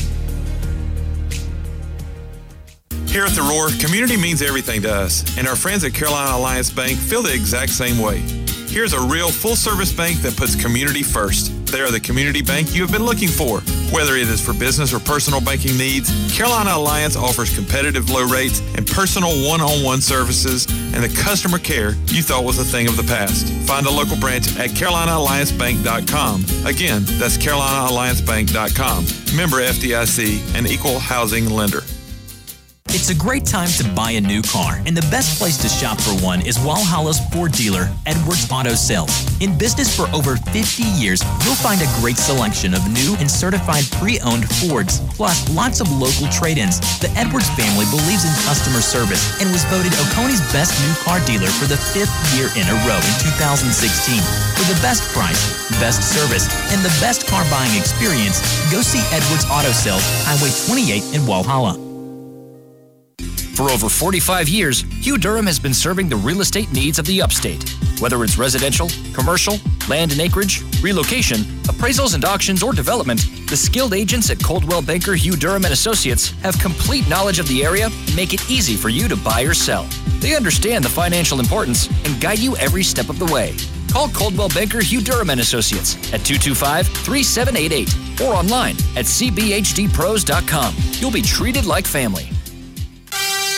Here at The Roar, community means everything to us, and our friends at Carolina Alliance Bank feel the exact same way. Here's a real full-service bank that puts community first. They are the community bank you have been looking for. Whether it is for business or personal banking needs, Carolina Alliance offers competitive low rates and personal one-on-one services and the customer care you thought was a thing of the past. Find a local branch at CarolinaAllianceBank.com. Again, that's CarolinaAllianceBank.com. Member FDIC, an equal housing lender. It's a great time to buy a new car, and the best place to shop for one is Walhalla's Ford dealer, Edwards Auto Sales. In business for over 50 years, you'll find a great selection of new and certified pre-owned Fords, plus lots of local trade-ins. The Edwards family believes in customer service and was voted Oconee's best new car dealer for the 5th year in a row in 2016. For the best price, best service, and the best car buying experience, go see Edwards Auto Sales, Highway 28 in Walhalla. For over 45 years, Hugh Durham has been serving the real estate needs of the upstate. Whether it's residential, commercial, land and acreage, relocation, appraisals and auctions, or development, the skilled agents at Coldwell Banker Hugh Durham and Associates have complete knowledge of the area and make it easy for you to buy or sell. They understand the financial importance and guide you every step of the way. Call Coldwell Banker Hugh Durham and Associates at 225-3788 or online at cbhdpros.com. You'll be treated like family.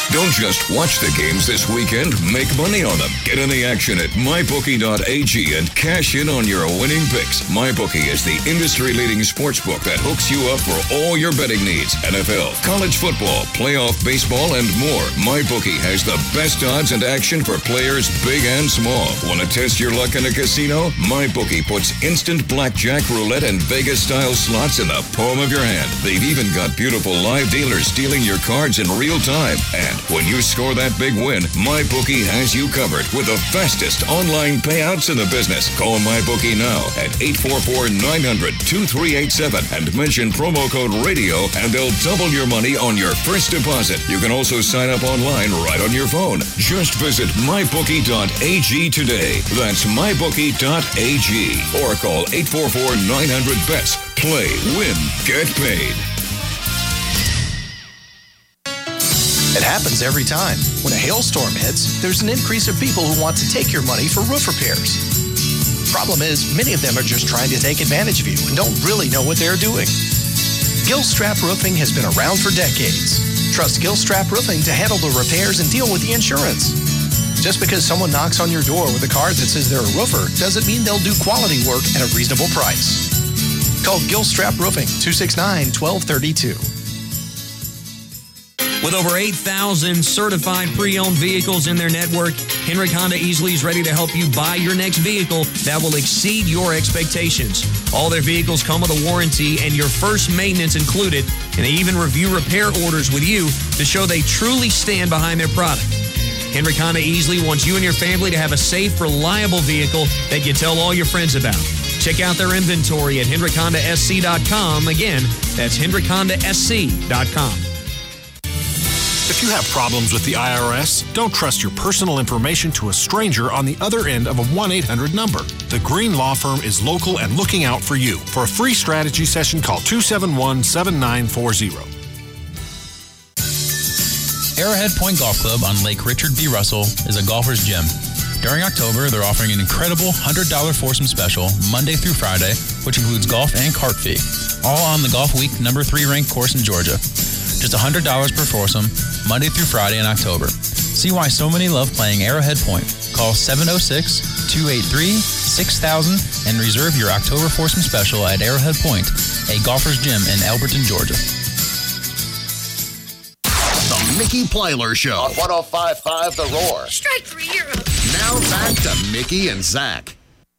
Don't just watch the games this weekend, make money on them. Get in the action at MyBookie.ag and cash in on your winning picks. MyBookie is the industry-leading sportsbook that hooks you up for all your betting needs. NFL, college football, playoff baseball, and more. MyBookie has the best odds and action for players big and small. Want to test your luck in a casino? MyBookie puts instant blackjack, roulette, and Vegas-style slots in the palm of your hand. They've even got beautiful live dealers dealing your cards in real time. And when you score that big win, MyBookie has you covered with the fastest online payouts in the business. Call MyBookie now at 844-900-2387 and mention promo code RADIO, and they'll double your money on your first deposit. You can also sign up online right on your phone. Just visit MyBookie.ag today. That's MyBookie.ag. Or call 844-900-BETS. Play, win, get paid. It happens every time. When a hailstorm hits, there's an increase of people who want to take your money for roof repairs. Problem is, many of them are just trying to take advantage of you and don't really know what they're doing. Gilstrap Roofing has been around for decades. Trust Gilstrap Roofing to handle the repairs and deal with the insurance. Just because someone knocks on your door with a card that says they're a roofer doesn't mean they'll do quality work at a reasonable price. Call Gilstrap Roofing, 269-1232. With over 8,000 certified pre-owned vehicles in their network, Hendrick Honda easily is ready to help you buy your next vehicle that will exceed your expectations. All their vehicles come with a warranty and your first maintenance included, and they even review repair orders with you to show they truly stand behind their product. Hendrick Honda easily wants you and your family to have a safe, reliable vehicle that you tell all your friends about. Check out their inventory at HendrickHondaSC.com. Again, that's HendrickHondaSC.com. If you have problems with the IRS, don't trust your personal information to a stranger on the other end of a 1-800 number. The Green Law Firm is local and looking out for you. For a free strategy session, call 271-7940. Arrowhead Point Golf Club on Lake Richard B. Russell is a golfer's gym. During October, they're offering an incredible $100 foursome special Monday through Friday, which includes golf and cart fee, all on the Golf Week number 3 ranked course in Georgia. Just $100 per foursome, Monday through Friday in October. See why so many love playing Arrowhead Point. Call 706-283-6000 and reserve your October foursome special at Arrowhead Point, a golfer's gym in Elberton, Georgia. The Mickey Plyler Show on 105.5 The Roar. Strike 3, you're up. Now back to Mickey and Zach.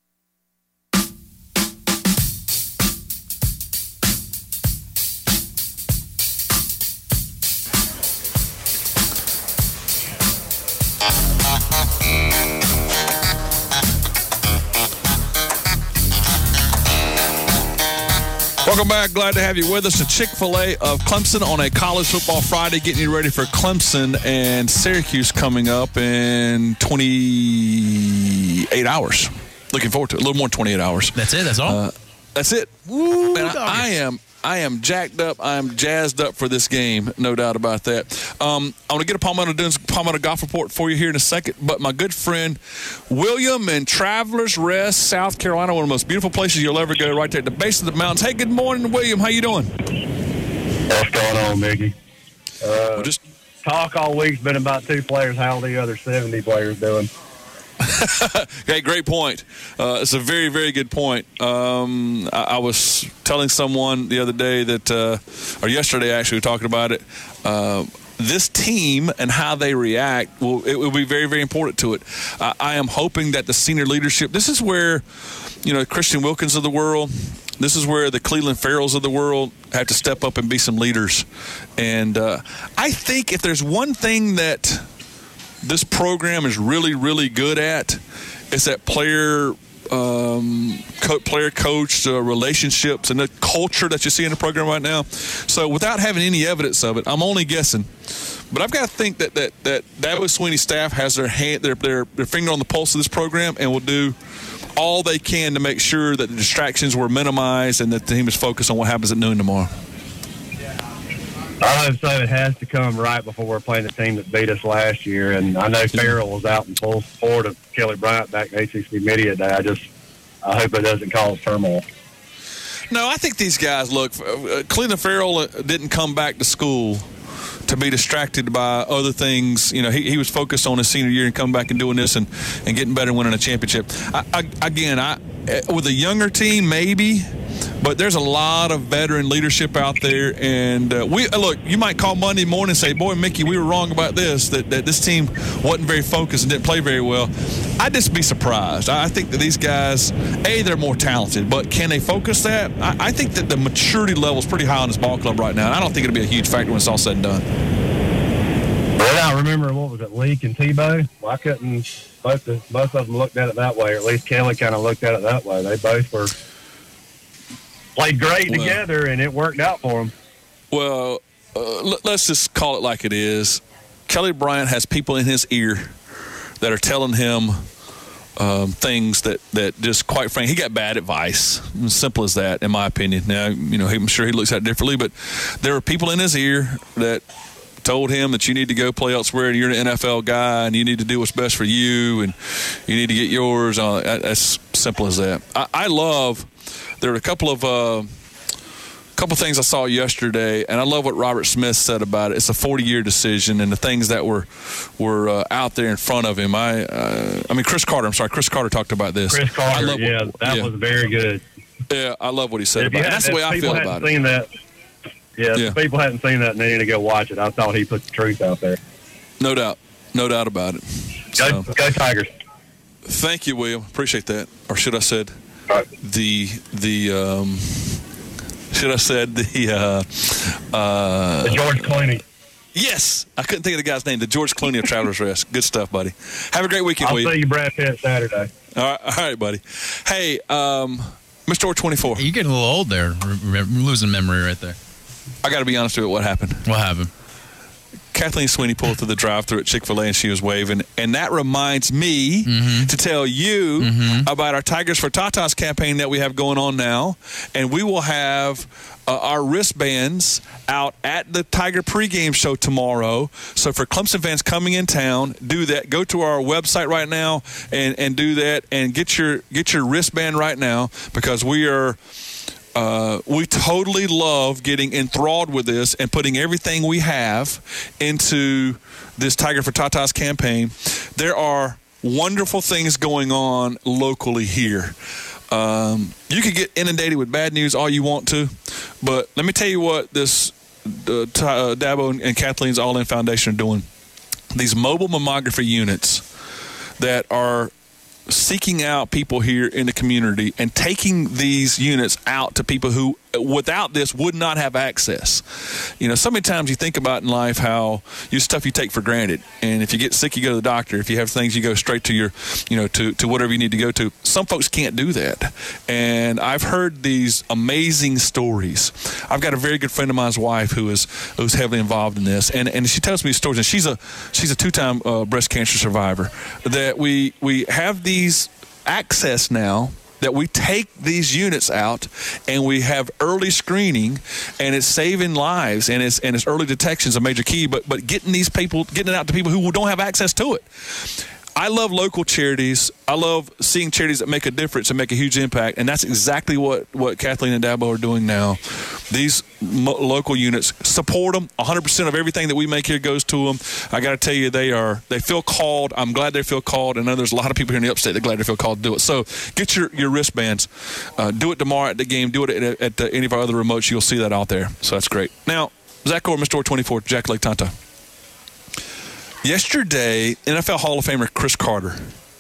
Welcome back. Glad to have you with us. The Chick-fil-A of Clemson on a college football Friday, getting you ready for Clemson and Syracuse coming up in 28 hours. Looking forward to it. A little more than 28 hours. That's it? That's all? That's it. Woo, man, I am jacked up. I am jazzed up for this game, no doubt about that. I'm going to get a Palmetto Golf Report for you here in a second, but my good friend William in Travelers Rest, South Carolina, one of the most beautiful places you'll ever go, right there at the base of the mountains. Hey, good morning, William. How you doing? What's going on, Mickey? Just talk all week's been about 2 players. How are the other 70 players doing? Okay, great point. It's a very, very good point. I was telling someone the other day that, or yesterday actually, we were talking about it. This team and how they react, it will be very, very important to it. I am hoping that the senior leadership, this is where, Christian Wilkins of the world, this is where the Cleveland Farrells of the world have to step up and be some leaders. And I think if there's one thing that this program is really, really good at, it's that player-coach relationships and the culture that you see in the program right now. So without having any evidence of it, I'm only guessing. But I've got to think that Sweeney's staff has their finger on the pulse of this program and will do all they can to make sure that the distractions were minimized and that the team is focused on what happens at noon tomorrow. I would say it has to come right before we're playing the team that beat us last year. And I know Farrell was out in full support of Kelly Bryant back at ACC Media Day. I hope it doesn't cause turmoil. No, I think these guys, look, Cleveland Farrell didn't come back to school to be distracted by other things. You know, he was focused on his senior year and coming back and doing this and getting better and winning a championship. With a younger team, maybe, but there's a lot of veteran leadership out there. And look, you might call Monday morning and say, boy, Mickey, we were wrong about this, that this team wasn't very focused and didn't play very well. I'd just be surprised. I think that these guys, they're more talented, but can they focus that? I think that the maturity level is pretty high on this ball club right now. And I don't think it'll be a huge factor when it's all said and done. Well, I remember, what was it, Leak and Tebow? Well, I couldn't. Both of them looked at it that way, or at least Kelly kind of looked at it that way. They both played great together, and it worked out for them. Well, let's just call it like it is. Kelly Bryant has people in his ear that are telling him things that just, quite frankly, he got bad advice. As simple as that, in my opinion. Now, I'm sure he looks at it differently, but there are people in his ear that told him that you need to go play elsewhere and you're an NFL guy and you need to do what's best for you and you need to get yours. That's simple as that. I love, there are a couple things I saw yesterday, and I love what Robert Smith said about it. It's a 40-year decision, and the things that were out there in front of him. Chris Carter. I'm sorry, Chris Carter talked about this. Chris Carter, that was very good. Yeah, I love what he said about it. That's the way I feel about it. That. Yeah, if people hadn't seen that and they need to go watch it. I thought he put the truth out there. No doubt about it. Go Tigers. Thank you, William. Appreciate that. Or should I said the George Clooney. Yes, I couldn't think of the guy's name. The George Clooney of Travelers Rest. Good stuff, buddy. Have a great weekend, I'll William. see you Brad Pitt Saturday. All right, buddy. Hey, Mr. 24. You're getting a little old there. Losing memory right there. I got to be honest with you. What happened? What happened? Kathleen Sweeney pulled through the drive-thru at Chick-fil-A and she was waving. And that reminds me to tell you about our Tigers for Tatas campaign that we have going on now. And we will have our wristbands out at the Tiger pregame show tomorrow. So for Clemson fans coming in town, do that. Go to our website right now and do that and get your wristband right now, because we totally love getting enthralled with this and putting everything we have into this Tiger for Tatas campaign. There are wonderful things going on locally here. You can get inundated with bad news all you want to, but let me tell you what this Dabo and Kathleen's All In Foundation are doing. These mobile mammography units that are seeking out people here in the community and taking these units out to people who without this would not have access. So many times you think about in life how stuff you take for granted, and if you get sick you go to the doctor, if you have things you go straight to your to whatever you need to go to. Some folks can't do that, and I've heard these amazing stories. I've got a very good friend of mine's wife who's heavily involved in this, and she tells me stories, and she's a two-time breast cancer survivor, that we have these access now that we take these units out and we have early screening, and it's saving lives, and it's early detection is a major key, but getting it out to people who don't have access to it. I love local charities. I love seeing charities that make a difference and make a huge impact, and that's exactly what Kathleen and Dabo are doing now. These local units, support them. 100% of everything that we make here goes to them. I got to tell you, they feel called. I'm glad they feel called, and I know there's a lot of people here in the upstate that are glad they feel called to do it. So get your wristbands. Do it tomorrow at the game. Do it at any of our other remotes. You'll see that out there. So that's great. Now, Zach Gore, Mr. 24, Jack Lake Tonto. Yesterday, NFL Hall of Famer Chris Carter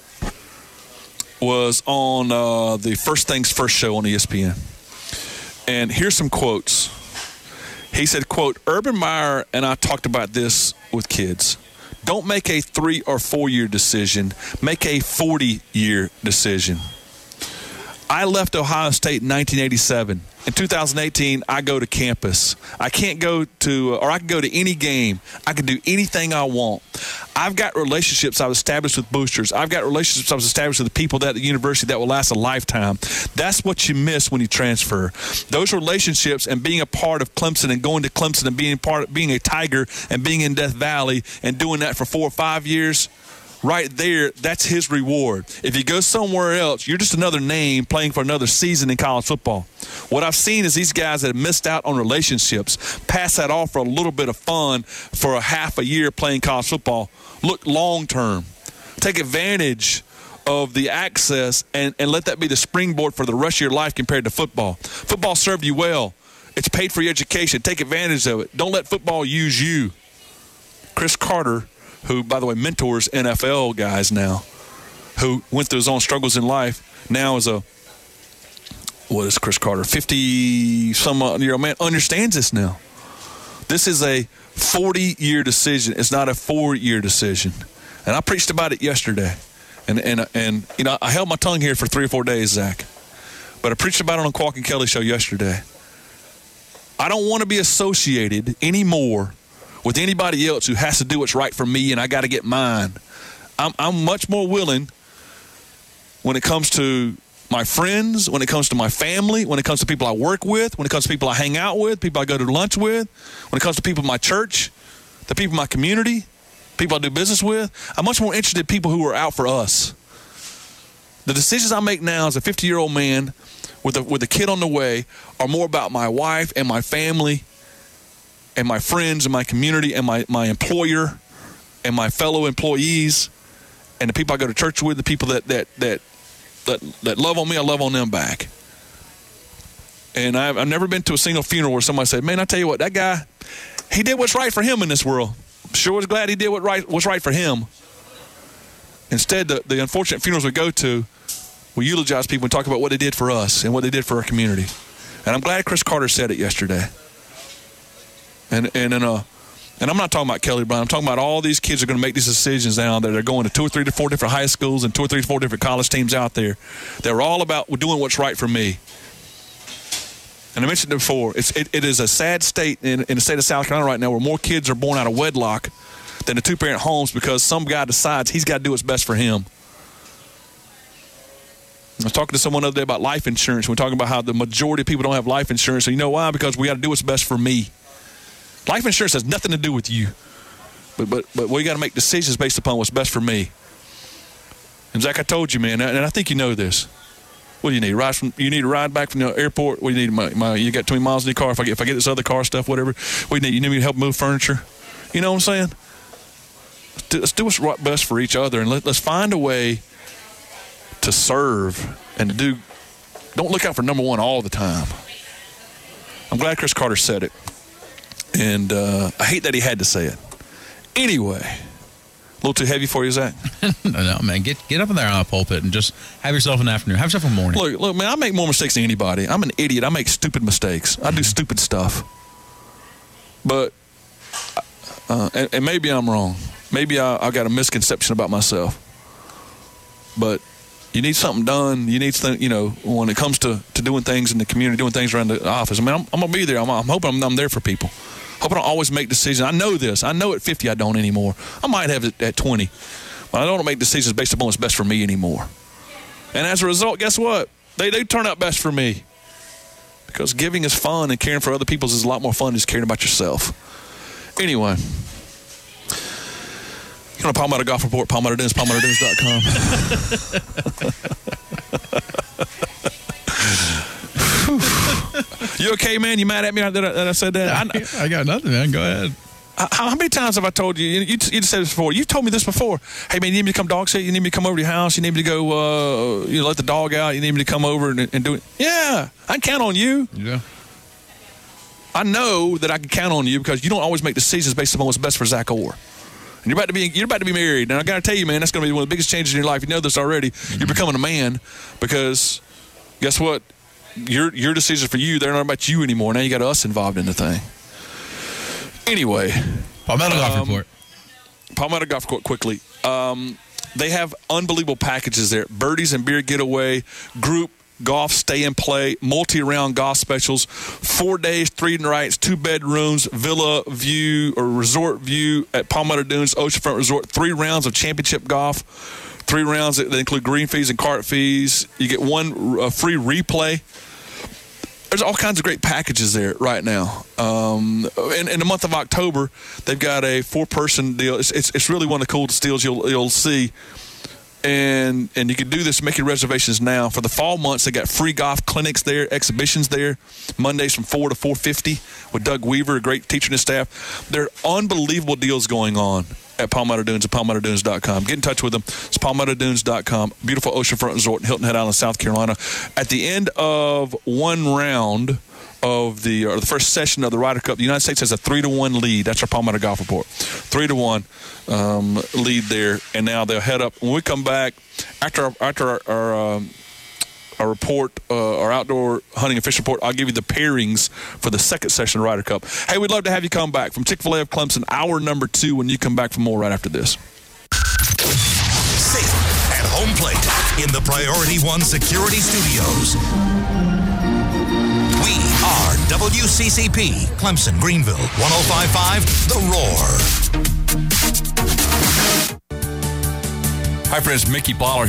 was on the First Things First show on ESPN. And here's some quotes. He said, quote, Urban Meyer and I talked about this with kids. Don't make a 3 or 4 year decision. Make a 40-year decision. I left Ohio State in 1987. In 2018, I go to campus. I can't go to, or I can go to any game. I can do anything I want. I've got relationships I've established with boosters. I've got relationships I've established with the people at the university that will last a lifetime. That's what you miss when you transfer. Those relationships and being a part of Clemson and going to Clemson and being a Tiger and being in Death Valley and doing that for 4 or 5 years, right there, that's his reward. If you go somewhere else, you're just another name playing for another season in college football. What I've seen is these guys that have missed out on relationships pass that off for a little bit of fun for a half a year playing college football. Look long-term. Take advantage of the access and let that be the springboard for the rest of your life compared to football. Football served you well. It's paid for your education. Take advantage of it. Don't let football use you. Chris Carter, who, by the way, mentors NFL guys now, who went through his own struggles in life, now is what is Chris Carter, 50-some-year-old man, understands this now. This is a 40-year decision. It's not a 4-year decision. And I preached about it yesterday. And you know, I held my tongue here for 3 or 4 days, Zach. But I preached about it on Qualk and Kelly show yesterday. I don't want to be associated anymore with anybody else who has to do what's right for me and I got to get mine. I'm much more willing when it comes to my friends, when it comes to my family, when it comes to people I work with, when it comes to people I hang out with, people I go to lunch with, when it comes to people in my church, the people in my community, people I do business with. I'm much more interested in people who are out for us. The decisions I make now as a 50-year-old man with a kid on the way are more about my wife and my family and my friends and my community and my employer and my fellow employees and the people I go to church with, the people that love on me, I love on them back. And I've never been to a single funeral where somebody said, man, I tell you what, that guy, he did what's right for him in this world. Sure was glad he did what's right for him. Instead, the unfortunate funerals we go to, we eulogize people and talk about what they did for us and what they did for our community. And I'm glad Chris Carter said it yesterday. And I'm not talking about Kelly Bryant. I'm talking about all these kids are going to make these decisions now that are going to 2 or 3 to 4 different high schools and 2 or 3 to 4 different college teams out there. They're all about doing what's right for me. And I mentioned it before. It is a sad state in the state of South Carolina right now where more kids are born out of wedlock than the 2-parent homes because some guy decides he's got to do what's best for him. I was talking to someone the other day about life insurance. We're talking about how the majority of people don't have life insurance. And you know why? Because we got to do what's best for me. Life insurance has nothing to do with you. But we got to make decisions based upon what's best for me. And Zach, I told you, man, and I think you know this. What do you need? You need a ride back from the airport? What do you need? You got 20 miles in your car. If I get this other car stuff, whatever. What do you need? You need me to help move furniture? You know what I'm saying? Let's do what's best for each other, and let's find a way to serve and to do. Don't look out for number one all the time. I'm glad Chris Carter said it, and I hate that he had to say it. Anyway, a little too heavy for you, Zach? No, man. Get up in there on the pulpit and just have yourself an afternoon. Have yourself a morning. Look, man, I make more mistakes than anybody. I'm an idiot. I make stupid mistakes. I do stupid stuff. But, and maybe I'm wrong. Maybe I got a misconception about myself. But you need something done. You need something, when it comes to doing things in the community, doing things around the office. I mean, I'm going to be there. I'm hoping I'm there for people. Hoping I always make decisions. I know this. I know at 50 I don't anymore. I might have it at 20. But I don't make decisions based upon what's best for me anymore. And as a result, guess what? They turn out best for me. Because giving is fun and caring for other people is a lot more fun than just caring about yourself. Anyway. You want to Palmetto Golf Report, PalmettoDunes, PalmettoDunes.com. You okay, man? You mad at me that I said that? I got nothing, man. Go ahead. How many times have I told you? You said this before. You've told me this before. Hey, man, you need me to come dog sit? You need me to come over to your house? You need me to go let the dog out? You need me to come over and do it? Yeah, I can count on you. Yeah. I know that I can count on you because you don't always make decisions based upon what's best for Zach Orr. And you're about to be married. And I got to tell you, man, that's going to be one of the biggest changes in your life. You know this already. Mm-hmm. You're becoming a man because guess what? Your decisions for you, they're not about you anymore. Now you got us involved in the thing. Anyway. Palmetto Golf Report. Palmetto Golf Report quickly. They have unbelievable packages there. Birdies and beer getaway, group golf stay and play, multi-round golf specials, 4 days, 3 nights, 2 bedrooms, villa view or resort view at Palmetto Dunes Oceanfront Resort, 3 rounds of championship golf, 3 rounds that include green fees and cart fees. You get 1 free replay there's all kinds of great packages there right now. In the month of October, they've got a 4-person deal. It's really one of the coolest deals you'll see. And you can do this, make your reservations now. For the fall months, they got free golf clinics there, exhibitions there, Mondays from 4 to 4:50 with Doug Weaver, a great teacher and his staff. There are unbelievable deals going on at Palmetto Dunes at palmettodunes.com. Get in touch with them. It's palmettodunes.com. Beautiful oceanfront resort in Hilton Head Island, South Carolina. At the end of one round of the first session of the Ryder Cup, the United States has a 3-1 lead. That's our Palmetto Golf Report. 3-1 lead there, and now they'll head up. When we come back after our report, our outdoor hunting and fishing report, I'll give you the pairings for the second session of the Ryder Cup. Hey, we'd love to have you come back from Chick-fil-A of Clemson, hour number 2, when you come back for more right after this. Safe at home plate in the Priority One Security Studios. We are WCCP, Clemson, Greenville, 105.5, The Roar. Hi, friends. Mickey Baller